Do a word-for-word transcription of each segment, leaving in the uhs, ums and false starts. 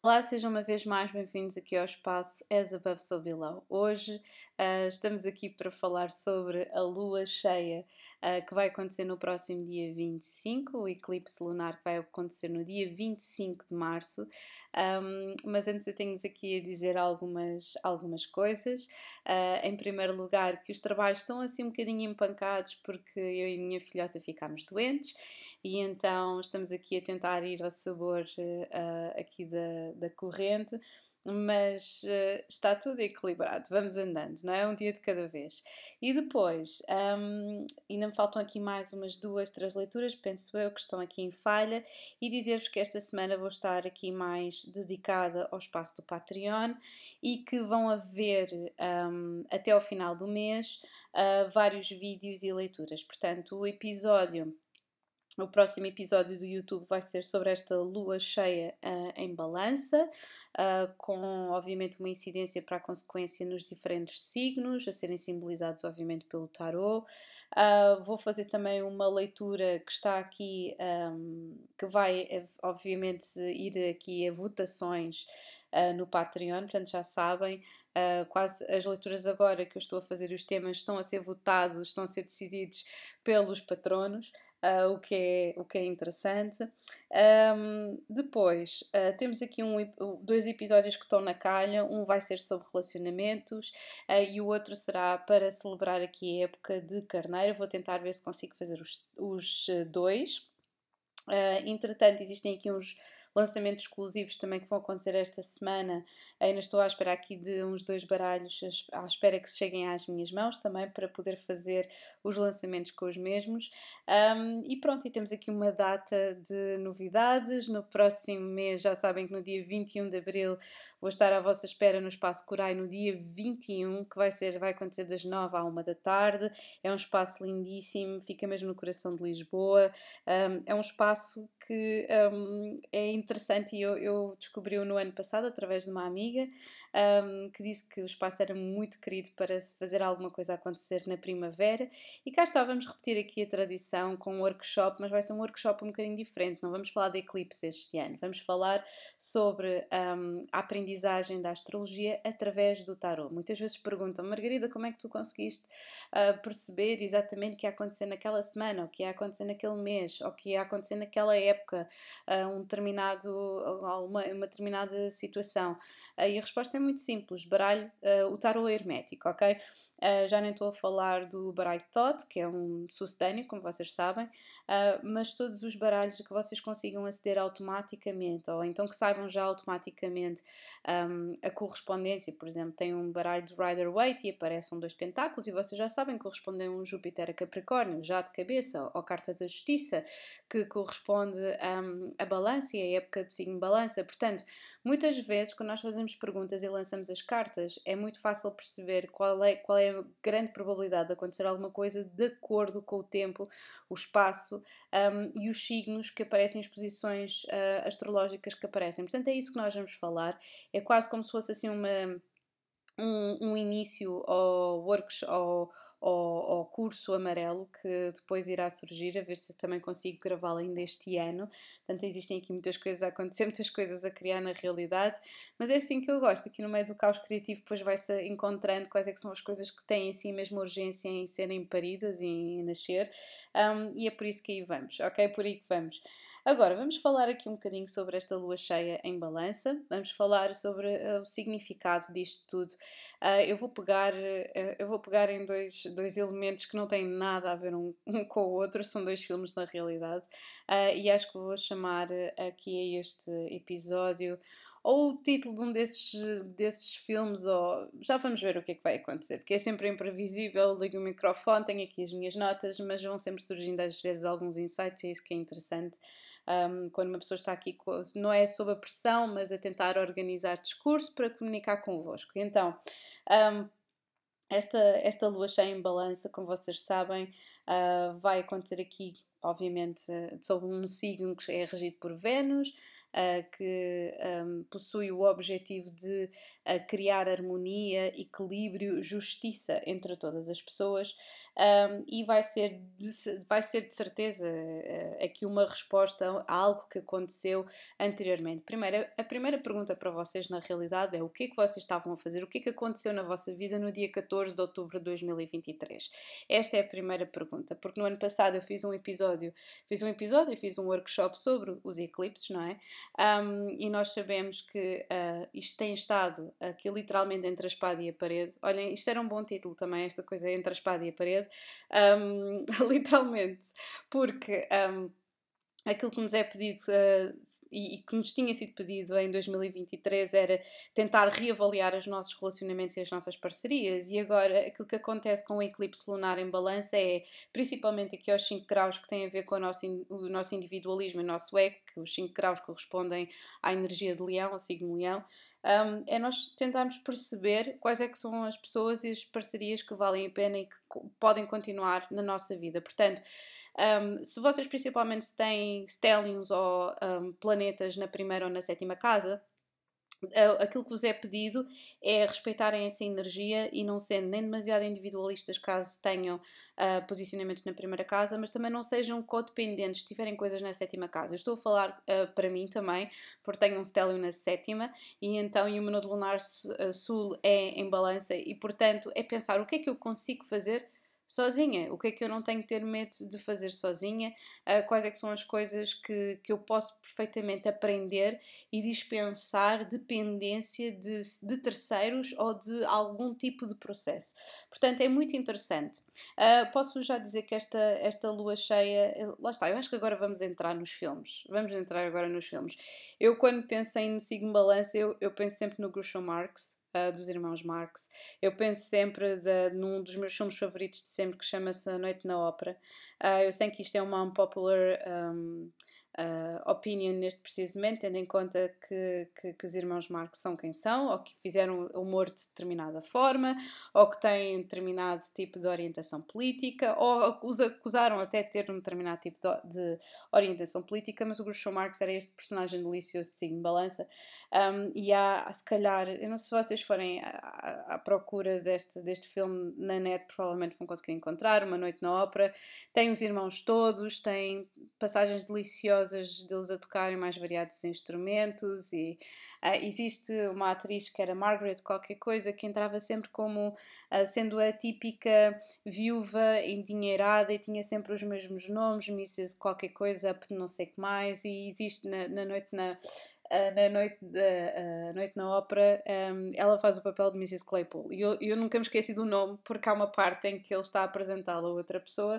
Olá, sejam uma vez mais bem-vindos aqui ao espaço As Above So Below. Hoje ah, estamos aqui para falar sobre a lua cheia ah, que vai acontecer no próximo dia vinte e cinco, o eclipse lunar que vai acontecer no dia vinte e cinco de março. Ahm, mas antes eu tenho-vos aqui a dizer algumas, algumas coisas. Ah, em primeiro lugar, que os trabalhos estão assim um bocadinho empancados porque eu e a minha filhota ficámos doentes e então estamos aqui a tentar ir ao sabor uh, aqui da, da corrente, mas uh, está tudo equilibrado, vamos andando, não é? Um dia de cada vez. E depois, um, ainda me faltam aqui mais umas duas, três leituras, penso eu, que estão aqui em falha, e dizer-vos que esta semana vou estar aqui mais dedicada ao espaço do Patreon e que vão haver um, até ao final do mês uh, vários vídeos e leituras. Portanto, o episódio o próximo episódio do YouTube vai ser sobre esta lua cheia uh, em balança, uh, com obviamente uma incidência para a consequência nos diferentes signos, a serem simbolizados obviamente pelo tarot. Uh, vou fazer também uma leitura que está aqui, um, que vai eh, obviamente ir aqui a votações uh, no Patreon, portanto já sabem, uh, quase as leituras agora que eu estou a fazer, os temas estão a ser votados, estão a ser decididos pelos patronos. Uh, o, que é, o que é interessante. Um, depois, uh, temos aqui um, dois episódios que estão na calha. Um vai ser sobre relacionamentos uh, e o outro será para celebrar aqui a época de Carneiro. Vou tentar ver se consigo fazer os, os uh, dois. Uh, entretanto, existem aqui uns lançamentos exclusivos também que vão acontecer esta semana. Ainda estou à espera aqui de uns dois baralhos, à espera que cheguem às minhas mãos também para poder fazer os lançamentos com os mesmos. Um, e pronto, e temos aqui uma data de novidades. No próximo mês, já sabem que no dia vinte e um de Abril vou estar à vossa espera no Espaço Corai no dia vinte e um, que vai, ser, vai acontecer das nove à uma da tarde. É um espaço lindíssimo, fica mesmo no coração de Lisboa. Um, é um espaço que um, é interessante e eu, eu descobri-o no ano passado através de uma amiga um, que disse que o espaço era muito querido para se fazer alguma coisa acontecer na primavera e cá está, vamos repetir aqui a tradição com um workshop, mas vai ser um workshop um bocadinho diferente, não vamos falar de eclipse este ano, vamos falar sobre um, a aprendizagem da astrologia através do tarot. Muitas vezes perguntam, Margarida, como é que tu conseguiste uh, perceber exatamente o que ia acontecer naquela semana, o que ia acontecer naquele mês, ou o que ia acontecer naquela época, uh, um determinado, uma, uma determinada situação? Uh, e a resposta é muito simples: baralho, uh, o tarot é hermético, ok? Uh, já nem estou a falar do baralho Thoth, que é um sucedâneo, como vocês sabem, uh, mas todos os baralhos que vocês consigam aceder automaticamente, ou então que saibam já automaticamente um, a correspondência. Por exemplo, tem um baralho de Rider-Waite e aparecem dois pentáculos e vocês já sabem que correspondem a um Júpiter a Capricórnio, já de cabeça, ou Carta da Justiça, que corresponde um, a balança e a época do signo balança. Portanto, muitas vezes, quando nós fazemos perguntas e lançamos as cartas, é muito fácil perceber qual é, qual é a grande probabilidade de acontecer alguma coisa de acordo com o tempo, o espaço um, e os signos que aparecem, as posições uh, astrológicas que aparecem. Portanto, é isso que nós vamos falar. É quase como se fosse assim uma um, um início ao workshop, ao, ao, ao curso amarelo que depois irá surgir, a ver se também consigo gravá-lo ainda este ano. Portanto, existem aqui muitas coisas a acontecer, muitas coisas a criar na realidade, mas é assim que eu gosto. Aqui no meio do caos criativo, depois vai-se encontrando quais é que são as coisas que têm assim mesmo urgência em serem paridas e em nascer, um, e é por isso que aí vamos, ok? Por aí que vamos. Agora, vamos falar aqui um bocadinho sobre esta lua cheia em balança, vamos falar sobre uh, o significado disto tudo. Uh, eu vou pegar, uh, eu vou pegar em dois, dois elementos que não têm nada a ver um, um com o outro, são dois filmes na realidade, uh, e acho que vou chamar uh, aqui a este episódio ou o título de um desses, desses filmes, ou já vamos ver o que é que vai acontecer, porque é sempre imprevisível. Ligo o microfone, tenho aqui as minhas notas, mas vão sempre surgindo às vezes alguns insights, e é isso que é interessante. Um, quando uma pessoa está aqui, não é sob a pressão, mas a tentar organizar discurso para comunicar convosco. Então, um, esta, esta lua cheia em balança, como vocês sabem, uh, vai acontecer aqui, obviamente, uh, sob um signo que é regido por Vênus, uh, que um, possui o objetivo de uh, criar harmonia, equilíbrio, justiça entre todas as pessoas. Um, e vai ser, de, vai ser de certeza uh, aqui uma resposta a algo que aconteceu anteriormente. Primeiro, a primeira pergunta para vocês, na realidade, é o que é que vocês estavam a fazer, o que é que aconteceu na vossa vida no dia catorze de outubro de dois mil e vinte e três? Esta é a primeira pergunta, porque no ano passado eu fiz um episódio, fiz um episódio e fiz um workshop sobre os eclipses, não é? Um, e nós sabemos que uh, isto tem estado aqui literalmente entre a espada e a parede. Olhem, isto era um bom título também, esta coisa entre a espada e a parede. Um, literalmente, porque um, aquilo que nos é pedido uh, e, e que nos tinha sido pedido em dois mil e vinte e três era tentar reavaliar os nossos relacionamentos e as nossas parcerias, e agora aquilo que acontece com o eclipse lunar em balança é principalmente aqui aos cinco graus que têm a ver com o nosso, o nosso individualismo e o nosso ego, que os cinco graus correspondem à energia de leão, ao signo leão. Um, é nós tentarmos perceber quais é que são as pessoas e as parcerias que valem a pena e que podem continuar na nossa vida. Portanto, um, se vocês principalmente têm stelliums ou um, planetas na primeira ou na sétima casa, aquilo que vos é pedido é respeitarem essa energia e não sendo nem demasiado individualistas caso tenham uh, posicionamentos na primeira casa, mas também não sejam codependentes se tiverem coisas na sétima casa. Eu estou a falar uh, para mim também, porque tenho um stellium na sétima e então e o meu nodo lunar sul é em balança e portanto é pensar o que é que eu consigo fazer sozinha, o que é que eu não tenho que ter medo de fazer sozinha, uh, quais é que são as coisas que, que eu posso perfeitamente aprender e dispensar dependência de, de terceiros ou de algum tipo de processo. Portanto, é muito interessante. Uh, posso já dizer que esta, esta lua cheia, lá está, eu acho que agora vamos entrar nos filmes. Vamos entrar agora nos filmes. Eu, quando penso em signo balança, eu, eu penso sempre no Groucho Marx, uh, dos irmãos Marx. Eu penso sempre de, num dos meus filmes favoritos de sempre, que chama-se A Noite na Ópera. Uh, eu sei que isto é uma unpopular um, uh, opinion neste preciso momento, tendo em conta que, que, que os irmãos Marx são quem são, ou que fizeram humor de determinada forma, ou que têm determinado tipo de orientação política, ou os acusaram até de ter um determinado tipo de, de orientação política, mas o Groucho Marx era este personagem delicioso de signo de balança. Um, e há, se calhar, eu não sei se vocês forem à, à, à procura deste, deste filme na net, provavelmente vão conseguir encontrar, Uma Noite na Ópera. Tem os irmãos todos, tem passagens deliciosas deles a tocarem mais variados instrumentos e uh, existe uma atriz que era Margaret qualquer coisa, que entrava sempre como uh, sendo a típica viúva endinheirada e tinha sempre os mesmos nomes, missus qualquer coisa, não sei o que mais, e existe na, na noite na Uh, na noite, uh, uh, noite na ópera, um, ela faz o papel de missus Claypool. E eu, eu nunca me esqueci do nome, porque há uma parte em que ele está a apresentá-la a outra pessoa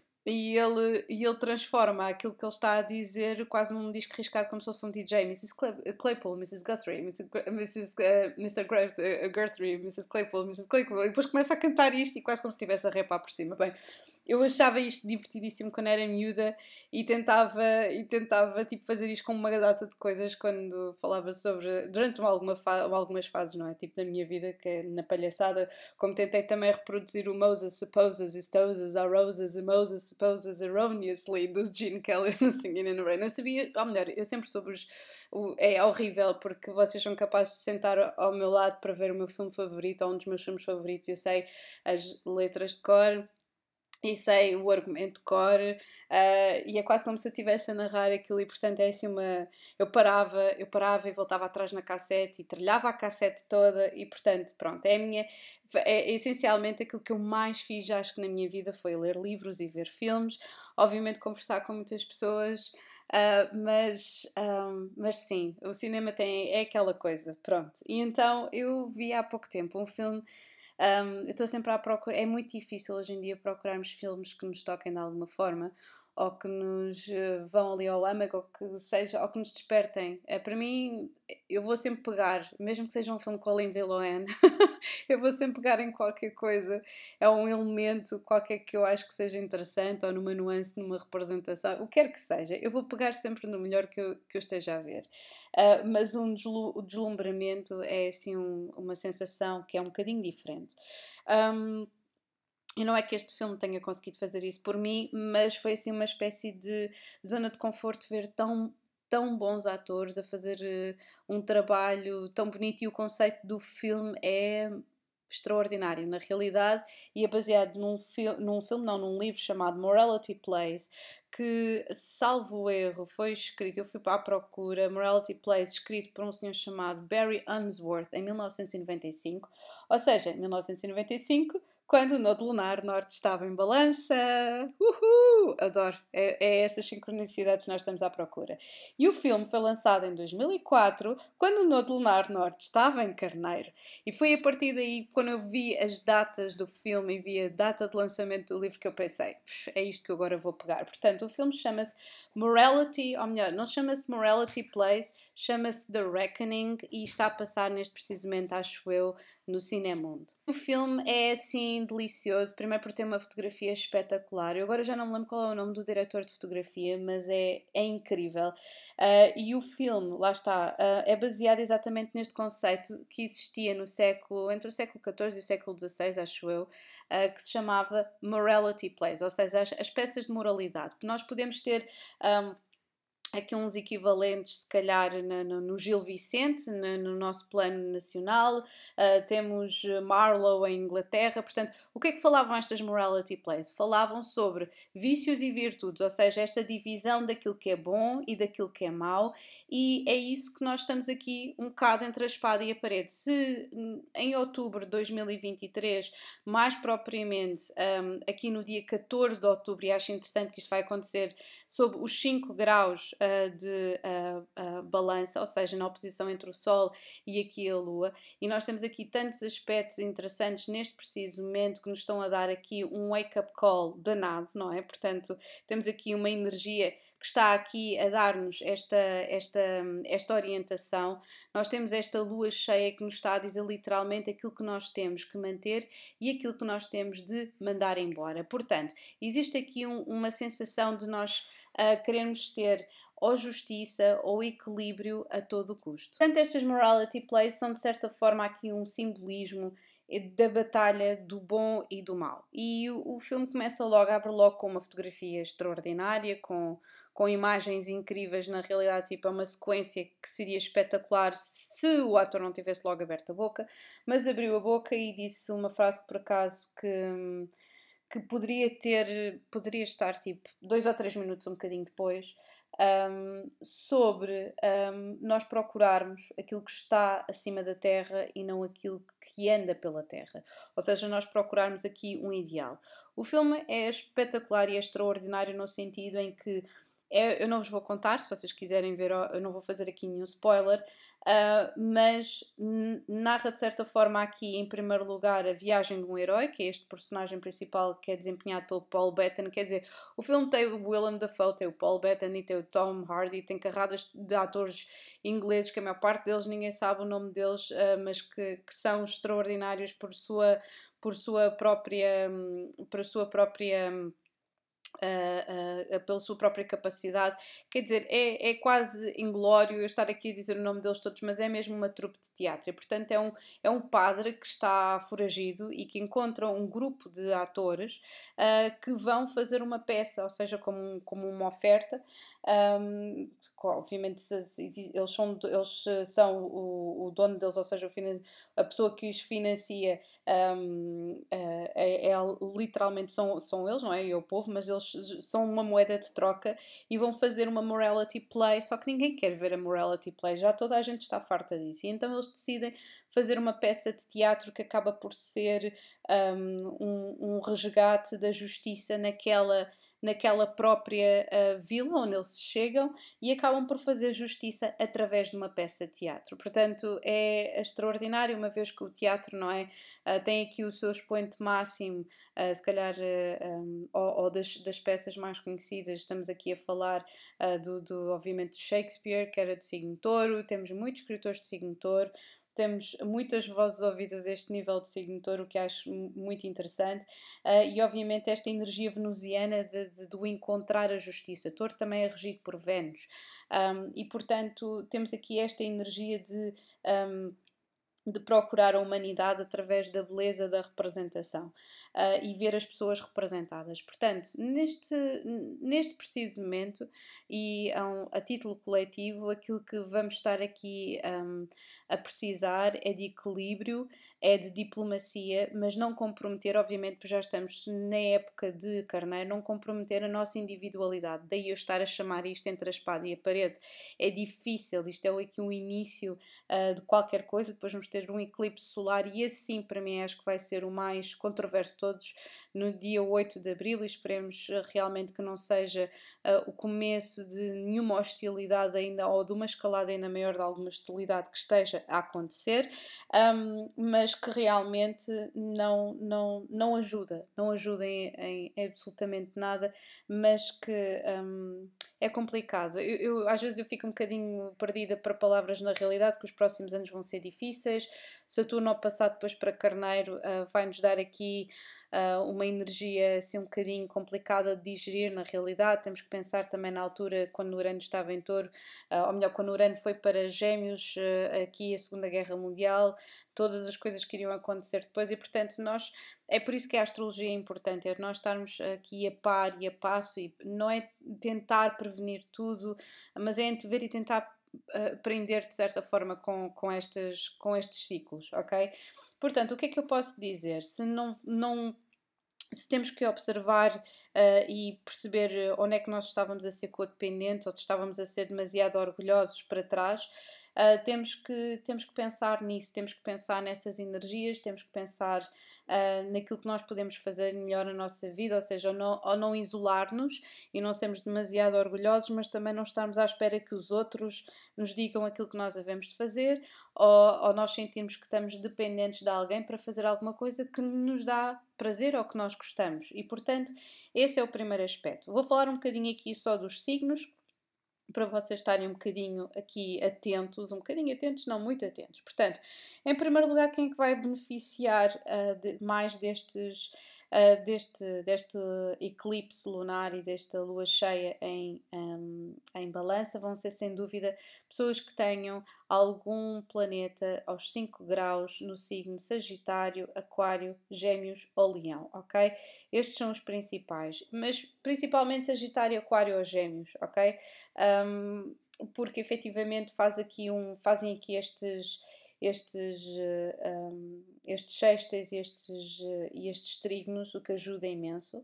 e ele, e ele transforma aquilo que ele está a dizer quase num disco riscado, como se fosse um D J. missus Claypool, missus Guthrie, missus, missus uh, mister Guthrie, missus Claypool, missus Claypool. E depois começa a cantar isto e quase como se estivesse a repar por cima. Bem, eu achava isto divertidíssimo quando era miúda e tentava, e tentava tipo, fazer isto com uma data de coisas quando falava sobre, durante uma, alguma fa algumas fases, não é? Tipo da minha vida, que é na palhaçada, como tentei também reproduzir o Moses supposes, estoses, are roses, e Moses supposes erroneously, do Gene Kelly no Singing in the Rain. Eu sabia, ou melhor, eu sempre soube os, o, é horrível porque vocês são capazes de sentar ao meu lado para ver o meu filme favorito ou um dos meus filmes favoritos. Eu sei as letras de cor e sei o argumento de cor, uh, e é quase como se eu estivesse a narrar aquilo e portanto é assim uma... Eu parava, eu parava e voltava atrás na cassete e trilhava a cassete toda e portanto, pronto, é a minha... É, é essencialmente aquilo que eu mais fiz, acho que na minha vida, foi ler livros e ver filmes, obviamente conversar com muitas pessoas, uh, mas, um, mas sim, o cinema tem, é aquela coisa, pronto. E então eu vi há pouco tempo um filme. Um, eu estou sempre à procura. É muito difícil hoje em dia procurarmos filmes que nos toquem de alguma forma ou que nos uh, vão ali ao âmago ou que, seja, ou que nos despertem. É, para mim, eu vou sempre pegar, mesmo que seja um filme com a Lindsay Lohan, eu vou sempre pegar em qualquer coisa. É um elemento qualquer que eu acho que seja interessante ou numa nuance, numa representação, o que quer que seja. Eu vou pegar sempre no melhor que eu, que eu esteja a ver. Uh, mas um deslu o deslumbramento é assim um, uma sensação que é um bocadinho diferente. Um, e não é que este filme tenha conseguido fazer isso por mim, mas foi assim uma espécie de zona de conforto ver tão tão bons atores a fazer eh, um trabalho tão bonito, e o conceito do filme é extraordinário na realidade, e é baseado num, fil num filme, não, num livro chamado Morality Plays, que, salvo o erro, foi escrito, eu fui para a procura, Morality Plays, escrito por um senhor chamado Barry Unsworth em mil novecentos e noventa e cinco, ou seja, em mil novecentos e noventa e cinco, quando o nodo lunar norte estava em balança. Uhul! Adoro! É, é estas sincronicidades que nós estamos à procura. E o filme foi lançado em dois mil e quatro, quando o nodo lunar norte estava em Carneiro. E foi a partir daí, quando eu vi as datas do filme e vi a data de lançamento do livro, que eu pensei, é isto que eu agora vou pegar. Portanto, o filme chama-se Morality, ou melhor, não chama-se Morality Plays, chama-se The Reckoning, e está a passar neste precisamente, acho eu, no Cinemundo. O filme é assim delicioso, primeiro por ter uma fotografia espetacular. Eu agora já não me lembro qual é o nome do diretor de fotografia, mas é, é incrível. Uh, e o filme, lá está, uh, é baseado exatamente neste conceito que existia no século, entre o século catorze e o século dezasseis, acho eu, uh, que se chamava Morality Plays, ou seja, as, as peças de moralidade. Nós podemos ter um, aqui uns equivalentes, se calhar, no, no, no Gil Vicente, no, no nosso plano nacional, uh, temos Marlowe em Inglaterra. Portanto, o que é que falavam estas morality plays? Falavam sobre vícios e virtudes, ou seja, esta divisão daquilo que é bom e daquilo que é mau, e é isso que nós estamos aqui um bocado entre a espada e a parede. Se em outubro de dois mil e vinte e três, mais propriamente um, aqui no dia catorze de outubro, e acho interessante que isto vai acontecer sob os cinco graus uh, de uh, uh, balança, ou seja, na oposição entre o Sol e aqui a Lua, e nós temos aqui tantos aspectos interessantes neste preciso momento que nos estão a dar aqui um wake-up call danado, não é? Portanto, temos aqui uma energia que está aqui a dar-nos esta, esta, esta orientação. Nós temos esta lua cheia que nos está a dizer literalmente aquilo que nós temos que manter e aquilo que nós temos de mandar embora. Portanto, existe aqui um, uma sensação de nós uh, queremos ter ou justiça ou equilíbrio a todo custo. Portanto, estas morality plays são de certa forma aqui um simbolismo da batalha do bom e do mau. E o, o filme começa logo, abre logo com uma fotografia extraordinária, com, com imagens incríveis. Na realidade, tipo, é uma sequência que seria espetacular se o ator não tivesse logo aberto a boca, mas abriu a boca e disse uma frase que, por acaso, que, que poderia ter, poderia estar tipo dois ou três minutos um bocadinho depois, um, sobre um, nós procurarmos aquilo que está acima da Terra e não aquilo que anda pela Terra. Ou seja, nós procurarmos aqui um ideal. O filme é espetacular e é extraordinário no sentido em que é, eu não vos vou contar, se vocês quiserem ver, eu não vou fazer aqui nenhum spoiler, uh, mas narra de certa forma aqui, em primeiro lugar, a viagem de um herói, que é este personagem principal que é desempenhado pelo Paul Bettany. Quer dizer, o filme tem o Willem Dafoe, tem o Paul Bettany, tem o Tom Hardy, tem carradas de atores ingleses que a maior parte deles ninguém sabe o nome deles, uh, mas que, que são extraordinários por sua, por sua própria, por sua própria Uh, uh, pela sua própria capacidade. Quer dizer, é, é quase inglório eu estar aqui a dizer o nome deles todos, mas é mesmo uma trupe de teatro, e portanto é um, é um padre que está foragido e que encontra um grupo de atores uh, que vão fazer uma peça, ou seja, como, como uma oferta. Um, obviamente eles são, eles são o, o dono deles, ou seja, o finan- a pessoa que os financia, um, uh, é, é, literalmente são, são eles, não é? E é o povo, mas eles são uma moeda de troca e vão fazer uma morality play, só que ninguém quer ver a morality play, já toda a gente está farta disso, e então eles decidem fazer uma peça de teatro que acaba por ser um, um, um resgate da justiça naquela naquela própria uh, vila onde eles chegam, e acabam por fazer justiça através de uma peça de teatro. Portanto, é extraordinário, uma vez que o teatro, não é, uh, tem aqui o seu expoente máximo, uh, se calhar, uh, um, ou, ou das, das peças mais conhecidas. Estamos aqui a falar uh, do, do, obviamente, do Shakespeare, que era do signo touro. Temos muitos escritores de signo touro. Temos muitas vozes ouvidas a este nível de signo touro, o que acho muito interessante, uh, e obviamente esta energia venusiana de, de, de encontrar a justiça. Touro também é regido por Vênus, um, e portanto temos aqui esta energia de, um, de procurar a humanidade através da beleza da representação. uh, e ver as pessoas representadas. Portanto, neste, neste preciso momento, e a, um, a título coletivo, aquilo que vamos estar aqui um, a precisar é de equilíbrio, é de diplomacia, mas não comprometer, obviamente, porque já estamos na época de Carneiro, não comprometer a nossa individualidade. Daí eu estar a chamar isto entre a espada e a parede. É difícil, isto é aqui um início uh, de qualquer coisa, depois vamos ter um eclipse solar e esse sim, para mim, acho que vai ser o mais controverso de todos, no dia oito de abril, e esperemos uh, realmente que não seja uh, o começo de nenhuma hostilidade ainda, ou de uma escalada ainda maior de alguma hostilidade que esteja a acontecer, um, mas que realmente não, não, não ajuda, não ajuda em, em, em absolutamente nada, mas que um, é complicado. Eu, eu, às vezes eu fico um bocadinho perdida para palavras na realidade, porque os próximos anos vão ser difíceis. Saturno ao passar depois para Carneiro uh, vai-nos dar aqui Uh, uma energia assim um bocadinho complicada de digerir na realidade. Temos que pensar também na altura quando Urano estava em Touro, uh, ou melhor, quando Urano foi para Gêmeos, uh, aqui a Segunda Guerra Mundial, todas as coisas que iriam acontecer depois, e portanto nós, é por isso que a astrologia é importante, é nós estarmos aqui a par e a passo, e não é tentar prevenir tudo, mas é ver e tentar uh, aprender de certa forma com, com, estas, com estes ciclos, ok? Portanto, o que é que eu posso dizer? Se não, não se temos que observar uh, e perceber onde é que nós estávamos a ser codependentes ou estávamos a ser demasiado orgulhosos para trás, uh, temos, que, temos que pensar nisso, temos que pensar nessas energias, temos que pensar uh, naquilo que nós podemos fazer melhor na nossa vida, ou seja, ou não, ou não isolar-nos e não sermos demasiado orgulhosos, mas também não estarmos à espera que os outros nos digam aquilo que nós havemos de fazer, ou, ou nós sentirmos que estamos dependentes de alguém para fazer alguma coisa que nos dá prazer ou que nós gostamos. E, portanto, esse é o primeiro aspecto. Vou falar um bocadinho aqui só dos signos, para vocês estarem um bocadinho aqui atentos, um bocadinho atentos, não muito atentos. Portanto, em primeiro lugar, quem é que vai beneficiar uh, de, mais destes, uh, deste, deste eclipse lunar e desta lua cheia em, um, em balança vão ser, sem dúvida, pessoas que tenham algum planeta aos cinco graus no signo Sagitário, Aquário, Gêmeos ou Leão, ok? Estes são os principais, mas principalmente Sagitário, Aquário ou Gêmeos, ok? Um, porque efetivamente faz aqui um, fazem aqui estes, estes, um, estes sextos estes, e estes trígonos, o que ajuda imenso.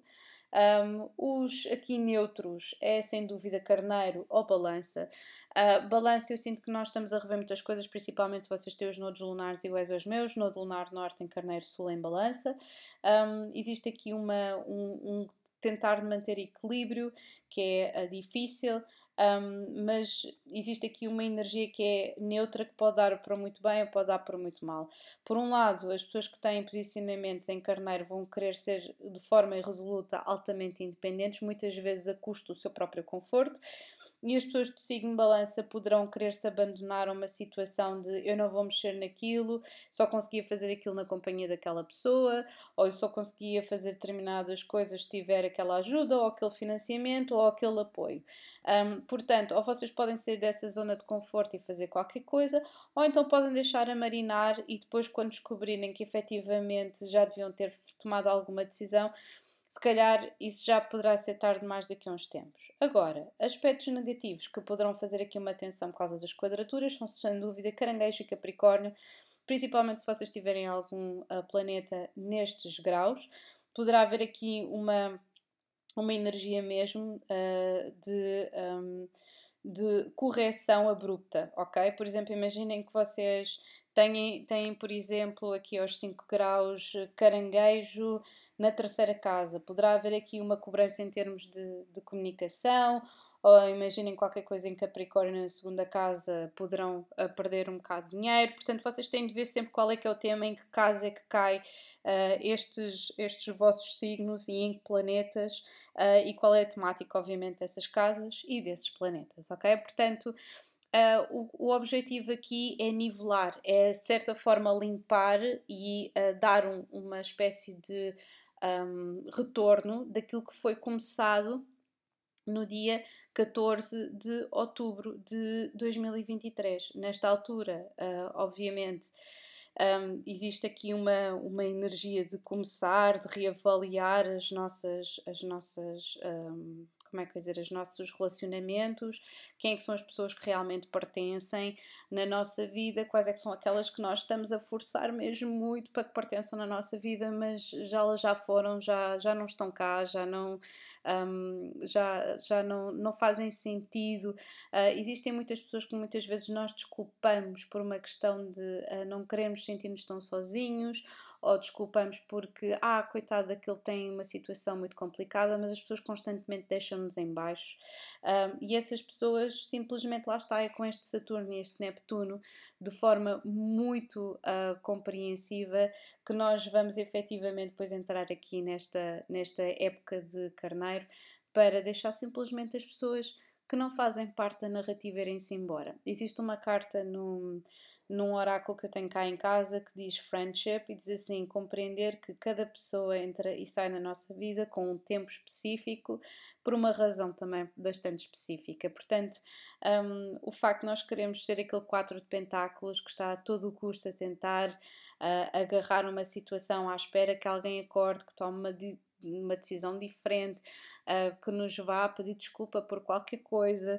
Um, os aqui neutros é sem dúvida Carneiro ou Balança. Uh, balança, eu sinto que nós estamos a rever muitas coisas, principalmente se vocês têm os nodos lunares iguais aos meus, nodo lunar norte em Carneiro, sul em Balança. Um, existe aqui uma, um, um tentar manter equilíbrio, que é uh, difícil. Um, mas existe aqui uma energia que é neutra, que pode dar para muito bem ou pode dar para muito mal. Por um lado, as pessoas que têm posicionamentos em Carneiro vão querer ser de forma irresoluta altamente independentes, muitas vezes a custo do seu próprio conforto, e as pessoas do signo balança poderão querer-se abandonar a uma situação de eu não vou mexer naquilo, só conseguia fazer aquilo na companhia daquela pessoa, ou eu só conseguia fazer determinadas coisas se tiver aquela ajuda, ou aquele financiamento, ou aquele apoio. Um, portanto, ou vocês podem sair dessa zona de conforto e fazer qualquer coisa, ou então podem deixar a marinar e depois, quando descobrirem que efetivamente já deviam ter tomado alguma decisão, se calhar isso já poderá ser tarde demais daqui a uns tempos. Agora, aspectos negativos que poderão fazer aqui uma tensão por causa das quadraturas são, sem dúvida, Caranguejo e Capricórnio, principalmente se vocês tiverem algum uh, planeta nestes graus. Poderá haver aqui uma, uma energia mesmo uh, de, um, de correção abrupta, ok? Por exemplo, imaginem que vocês têm, têm por exemplo, aqui aos cinco graus Caranguejo na terceira casa. Poderá haver aqui uma cobrança em termos de, de comunicação, ou imaginem qualquer coisa em Capricórnio na segunda casa, poderão uh, perder um bocado de dinheiro. Portanto, vocês têm de ver sempre qual é que é o tema, em que casa é que cai uh, estes, estes vossos signos e em que planetas, uh, e qual é a temática, obviamente, dessas casas e desses planetas, ok? Portanto, Uh, o, o objetivo aqui é nivelar, é de certa forma limpar e uh, dar um, uma espécie de um, retorno daquilo que foi começado no dia catorze de outubro de dois mil e vinte e três. Nesta altura, uh, obviamente, Um, existe aqui uma, uma energia de começar, de reavaliar as nossas, as nossas, um, como é que eu ia dizer, os nossos relacionamentos, quem é que são as pessoas que realmente pertencem na nossa vida, quais é que são aquelas que nós estamos a forçar mesmo muito para que pertençam na nossa vida, mas já elas já foram, já, já não estão cá, já não, um, já, já não, não fazem sentido. Uh, existem muitas pessoas que muitas vezes nós desculpamos por uma questão de uh, não queremos sentir-nos tão sozinhos, ou desculpamos porque, ah, coitado daquele tem uma situação muito complicada, mas as pessoas constantemente deixam-nos em baixo. Um, e essas pessoas simplesmente lá está, é com este Saturno e este Neptuno, de forma muito uh, compreensiva, que nós vamos efetivamente depois entrar aqui nesta, nesta época de Carneiro, para deixar simplesmente as pessoas que não fazem parte da narrativa irem-se embora. Existe uma carta num, num oráculo que eu tenho cá em casa que diz friendship e diz assim: compreender que cada pessoa entra e sai na nossa vida com um tempo específico, por uma razão também bastante específica. Portanto, um, o facto de nós queremos ser aquele quatro de pentáculos que está a todo o custo a tentar uh, agarrar uma situação à espera que alguém acorde, que tome uma uma decisão diferente, uh, que nos vá a pedir desculpa por qualquer coisa,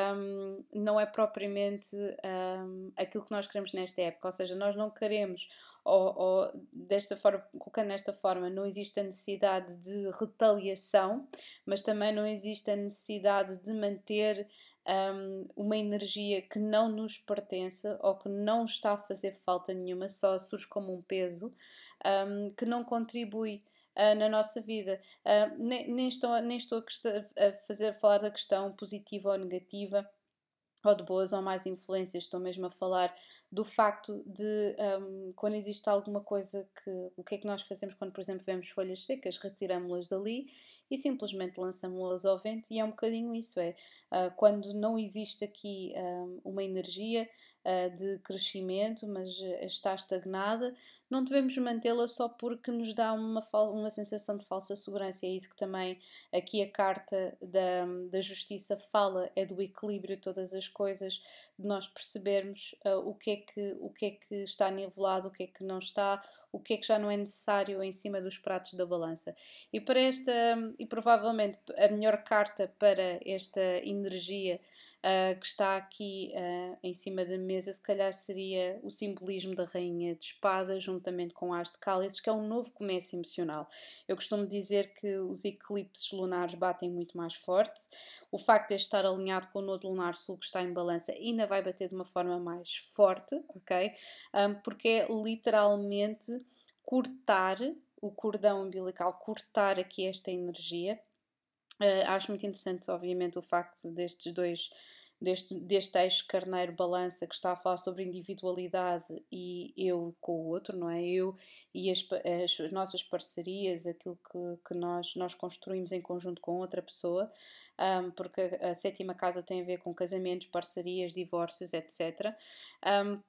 um, não é propriamente um, aquilo que nós queremos nesta época, ou seja, nós não queremos, ou, ou desta forma, colocando nesta forma, não existe a necessidade de retaliação, mas também não existe a necessidade de manter um, uma energia que não nos pertence ou que não está a fazer falta nenhuma, só surge como um peso, um, que não contribui uh, na nossa vida. Uh, nem, nem estou, nem estou a, a fazer falar da questão positiva ou negativa, ou de boas ou más influências, estou mesmo a falar do facto de um, quando existe alguma coisa que. O que é que nós fazemos quando, por exemplo, vemos folhas secas? Retiramos-las dali e simplesmente lançamos-las ao vento, e é um bocadinho isso: é uh, quando não existe aqui um, uma energia uh, de crescimento, mas uh, está estagnada, não devemos mantê-la só porque nos dá uma, uma sensação de falsa segurança. É isso que também aqui a carta da, da justiça fala, é do equilíbrio de todas as coisas, de nós percebermos uh, o, que é que, o que é que está nivelado, o que é que não está, o que é que já não é necessário em cima dos pratos da balança. E para esta, e provavelmente a melhor carta para esta energia uh, que está aqui uh, em cima da mesa, se calhar seria o simbolismo da Rainha de Espadas, juntamente com a As de Cálices, que é um novo começo emocional. Eu costumo dizer que os eclipses lunares batem muito mais forte. O facto de estar alinhado com o nodo lunar sul, que está em balança, ainda vai bater de uma forma mais forte, ok? Um, porque é literalmente cortar o cordão umbilical, cortar aqui esta energia. Uh, acho muito interessante, obviamente, o facto destes dois, deste, deste eixo carneiro-balança que está a falar sobre individualidade e eu com o outro, não é? Eu e as, as nossas parcerias, aquilo que, que nós, nós construímos em conjunto com outra pessoa, um, porque a, a sétima casa tem a ver com casamentos, parcerias, divórcios, etcétera. Um,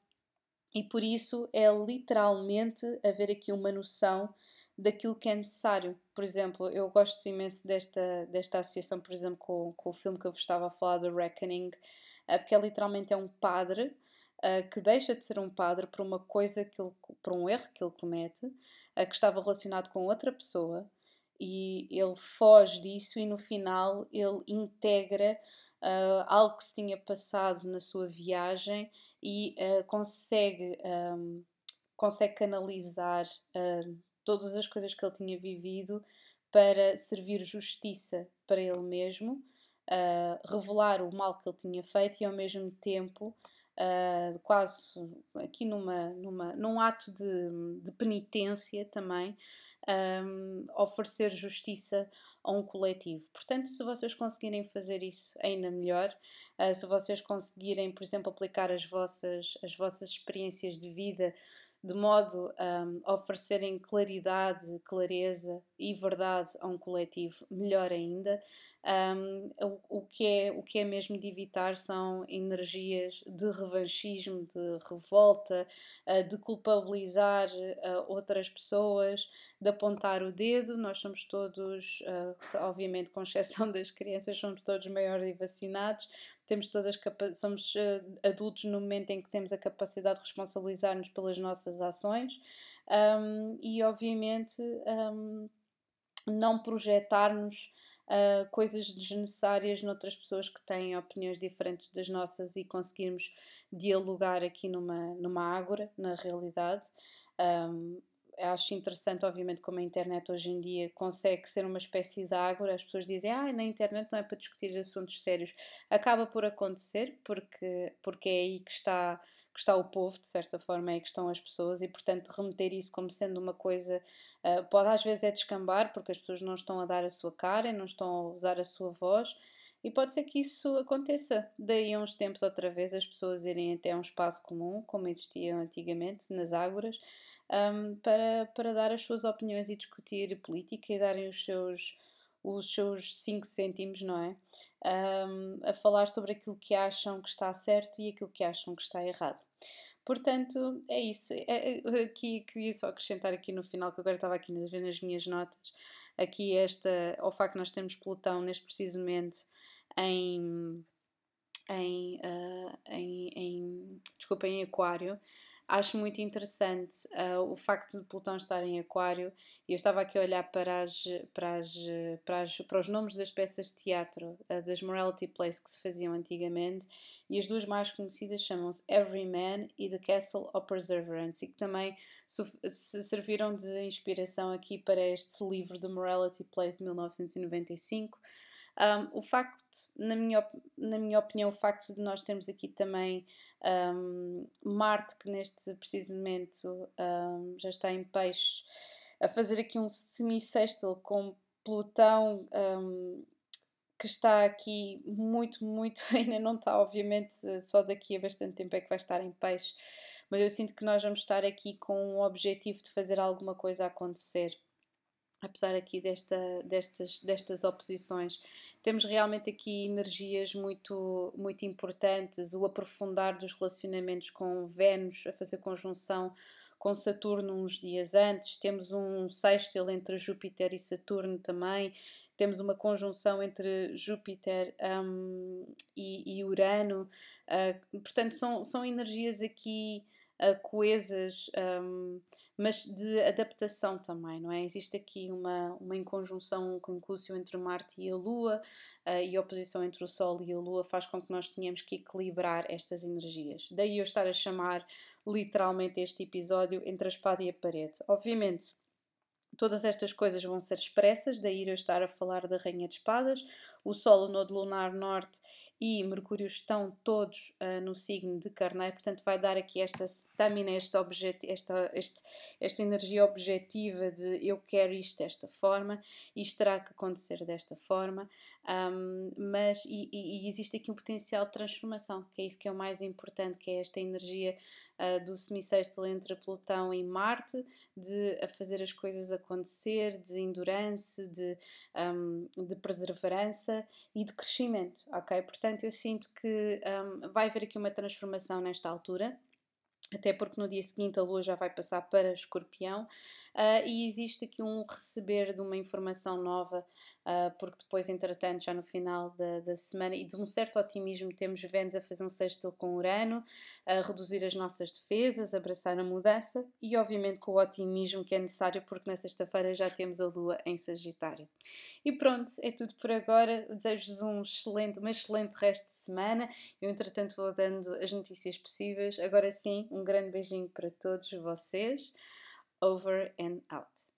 e por isso é literalmente haver aqui uma noção daquilo que é necessário. Por exemplo, eu gosto imenso desta, desta associação, por exemplo, com, com o filme que eu vos estava a falar, The Reckoning, uh, porque é literalmente é um padre uh, que deixa de ser um padre por uma coisa, que ele, por um erro que ele comete, uh, que estava relacionado com outra pessoa, e ele foge disso e no final ele integra uh, algo que se tinha passado na sua viagem e uh, consegue, um, consegue canalizar uh, todas as coisas que ele tinha vivido para servir justiça para ele mesmo, uh, revelar o mal que ele tinha feito e ao mesmo tempo, uh, quase aqui numa, numa, num ato de, de penitência também, um, oferecer justiça a um coletivo. Portanto, se vocês conseguirem fazer isso, ainda melhor. Uh, se vocês conseguirem, por exemplo, aplicar as vossas, as vossas experiências de vida de modo um, a oferecerem claridade, clareza e verdade a um coletivo, melhor ainda. Um, o, o, que é, o que é mesmo de evitar são energias de revanchismo, de revolta, uh, de culpabilizar uh, outras pessoas, de apontar o dedo. Nós somos todos, uh, obviamente com exceção das crianças, somos todos maiores e vacinados, temos todas capa somos eh, adultos no momento em que temos a capacidade de responsabilizar-nos pelas nossas ações, hum, e obviamente, hum, não projetarmos ah, coisas desnecessárias noutras pessoas que têm opiniões diferentes das nossas e conseguirmos dialogar aqui numa, numa ágora, na realidade. Um, Acho interessante, obviamente, como a internet hoje em dia consegue ser uma espécie de ágora. As pessoas dizem, ah, na internet não é para discutir assuntos sérios. Acaba por acontecer, porque, porque é aí que está, que está o povo, de certa forma, é aí que estão as pessoas, e portanto remeter isso como sendo uma coisa Uh, pode às vezes é descambar, porque as pessoas não estão a dar a sua cara, não estão a usar a sua voz, e pode ser que isso aconteça. Daí a uns tempos outra vez as pessoas irem até um espaço comum, como existia antigamente, nas ágoras, um, para, para dar as suas opiniões e discutir política e darem os seus, os seus cinco cêntimos, não é? Um, a falar sobre aquilo que acham que está certo e aquilo que acham que está errado. Portanto, é isso. É, é, aqui queria só acrescentar aqui no final, que agora estava aqui a ver nas minhas notas, aqui esta, ao facto de nós termos Plutão neste preciso momento em, em, uh, em, em, desculpa, em Aquário. Acho muito interessante uh, o facto de Plutão estar em Aquário, e eu estava aqui a olhar para, as, para, as, para, as, para os nomes das peças de teatro, uh, das Morality Plays que se faziam antigamente, e as duas mais conhecidas chamam-se Everyman e The Castle of Perseverance, e que também se serviram de inspiração aqui para este livro de Morality Plays de mil novecentos e noventa e cinco. Um, o facto, na minha, na minha opinião, o facto de nós termos aqui também um, Marte, que neste preciso momento um, já está em peixe, a fazer aqui um semissextil com Plutão, um, que está aqui muito, muito, ainda não está, obviamente, só daqui a bastante tempo é que vai estar em peixe, mas eu sinto que nós vamos estar aqui com o objetivo de fazer alguma coisa acontecer. Apesar aqui desta, destas, destas oposições, temos realmente aqui energias muito, muito importantes, o aprofundar dos relacionamentos com Vênus, a fazer conjunção com Saturno uns dias antes, temos um sextil entre Júpiter e Saturno também, temos uma conjunção entre Júpiter um, e, e Urano, uh, portanto são, são energias aqui uh, coesas, um, mas de adaptação também, não é? Existe aqui uma, uma inconjunção, um concúcio entre Marte e a Lua, uh, e a oposição entre o Sol e a Lua faz com que nós tenhamos que equilibrar estas energias. Daí eu estar a chamar literalmente este episódio Entre a Espada e a Parede. Obviamente, todas estas coisas vão ser expressas, daí eu estar a falar da Rainha de Espadas. O Sol, o Nodo Lunar Norte e Mercúrio estão todos uh, no signo de Carneiro, portanto vai dar aqui esta stamina, esta, esta, este, esta energia objetiva de eu quero isto desta forma, isto terá que acontecer desta forma, um, mas e, e existe aqui um potencial de transformação, que é isso que é o mais importante, que é esta energia uh, do semissextil entre Plutão e Marte, de a fazer as coisas acontecer, de endurance, de, um, de perseverança e de crescimento, ok? Portanto, eu sinto que um, vai haver aqui uma transformação nesta altura, até porque no dia seguinte a Lua já vai passar para Escorpião, uh, e existe aqui um receber de uma informação nova, uh, porque depois, entretanto, já no final da, da semana, e de um certo otimismo, temos Vênus a fazer um sextil com Urano, a reduzir as nossas defesas, abraçar a mudança, e obviamente com o otimismo que é necessário, porque na sexta-feira já temos a Lua em Sagitário. E pronto, é tudo por agora. Desejo-vos um excelente, uma excelente resto de semana. Eu, entretanto, vou dando as notícias possíveis. Agora sim, um grande beijinho para todos vocês. Over and out.